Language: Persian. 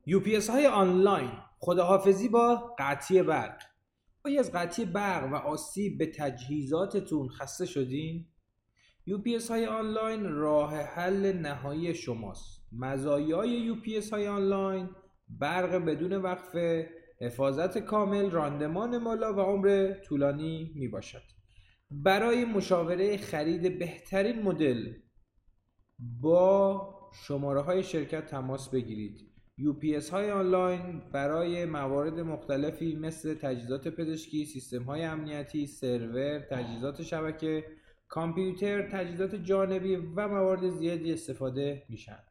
UPS های آنلاین، خداحافظی با قطعی برق. آیا از قطعی برق و آسیب به تجهیزاتتون خسته شدین؟ UPS های آنلاین راه حل نهایی شماست. مزایای UPS های آنلاین: برق بدون وقفه، حفاظت کامل، راندمان بالا و عمر طولانی می باشد. برای مشاوره خرید بهترین مدل با شماره های شرکت تماس بگیرید. UPS های آنلاین برای موارد مختلفی مثل تجهیزات پزشکی، سیستم های امنیتی، سرور، تجهیزات شبکه، کامپیوتر، تجهیزات جانبی و موارد زیادی استفاده میشن.